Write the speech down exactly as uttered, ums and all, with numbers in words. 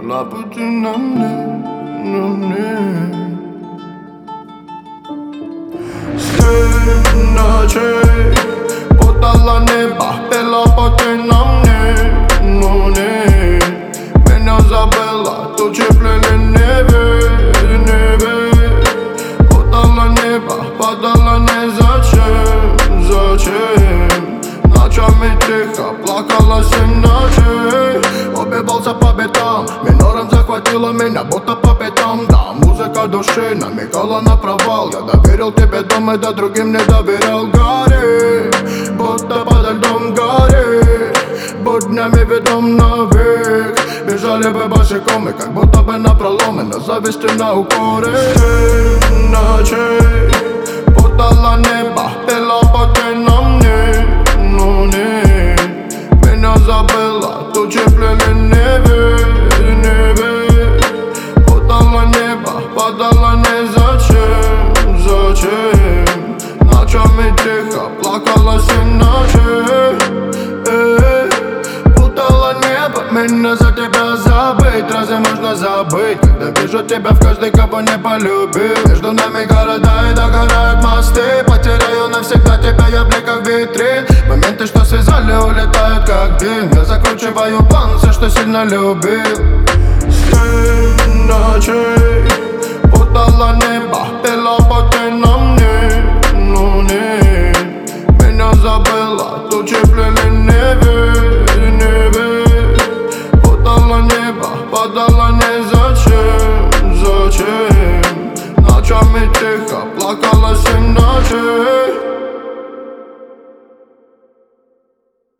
была бы ты на мне, на мне. Семь ночей подала небо, пела поки на мне, но не. Меня забыла, тучи плели небе, небе. Подала небо, падала не зачем, зачем. Ночами тихо, плакала семь ночей. Убивался по битам, минором захватила меня, будто по пятам. Да, музыка души намекала на провал. Я доверил тебе дом и да другим не доверял. Гори, будто подо льдом гори. Буднями ведом навек. Бежали бы босиком и как будто бы напролом. И на зависти на укоры. Семь ночей подала небо, пела поки на мне, но не. Меня забыла, тучи плели небе, небе. Подала небо, падала не зачем, зачем. Ночами тихо, плакала семь ночей. Эй, путала небо, меня за тебя забыть. Разве можно забыть, когда вижу тебя в каждой, кого не полюбил? Между нами города и догорают мосты. Потеряю навсегда тебя, я в бликах витрин. Моменты, что связали, улетают как дым. Я закручиваю план, все, что сильно любил. Семь ночей подала небо, пела поки на мне, но не. Меня забыла, тучи плели небе, небе. Подала небо, падала не зачем.